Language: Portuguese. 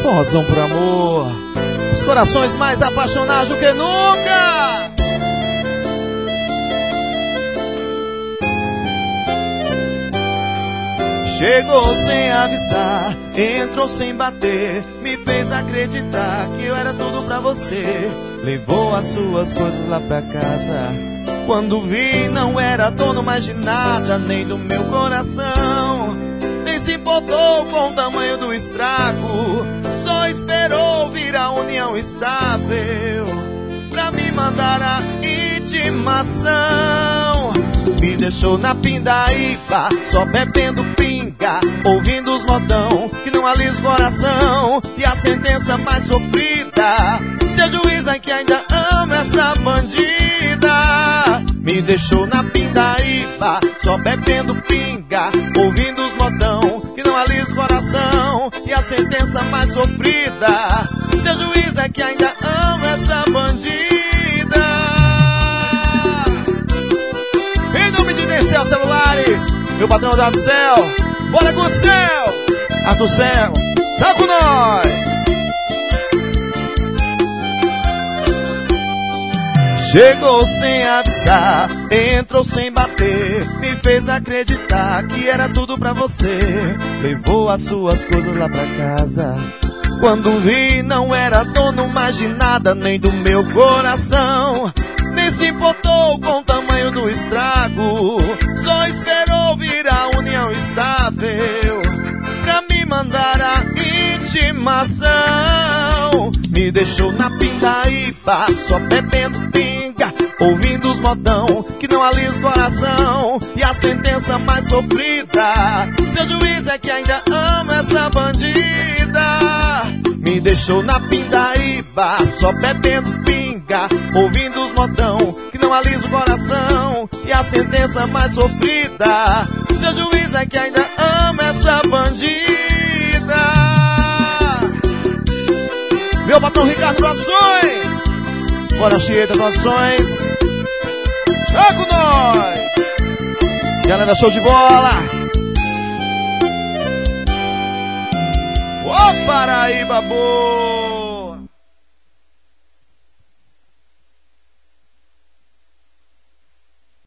Forrozão por amor, os corações mais apaixonados do que nunca. Chegou sem avisar, entrou sem bater, me fez acreditar que eu era tudo pra você. Levou as suas coisas lá pra casa. Quando vi, não era dono mais de nada, nem do meu coração. Nem se importou com o tamanho do estrago, só esperou vir a união estável pra me mandar a intimação. Me deixou na pindaíba, só bebendo pinga, ouvindo os modão que não alisa o coração. E a sentença mais sofrida, seu juiz é que ainda ama essa bandida. Me deixou na pindaíba, só bebendo pinga, ouvindo os modão que não alisa o coração. E a sentença mais sofrida, seu juiz é que ainda ama essa bandida. Em nome de Decel Celulares, meu patrão da do céu, bora com o céu, a do céu, tá com nós. Chegou sem avisar, entrou sem bater, me fez acreditar que era tudo pra você. Levou as suas coisas lá pra casa. Quando vi, não era dono mais de nada, nem do meu coração. Nem se importou com o tamanho do estrago, só esperou vir a união estável pra me mandar a intimação. Me deixou na pindaíba, só bebendo pinga, ouvindo os modão que não alisa o coração. E a sentença mais sofrida, seu juiz é que ainda ama essa bandida. Me deixou na pindaíba, só bebendo pinga, ouvindo os modão que não alisa o coração. E a sentença mais sofrida, seu juiz é que ainda ama essa bandida. Meu patrão Ricardo Produções, bora Chieta Produções, tá com nós. Galera, show de bola. Ô Paraíba boa.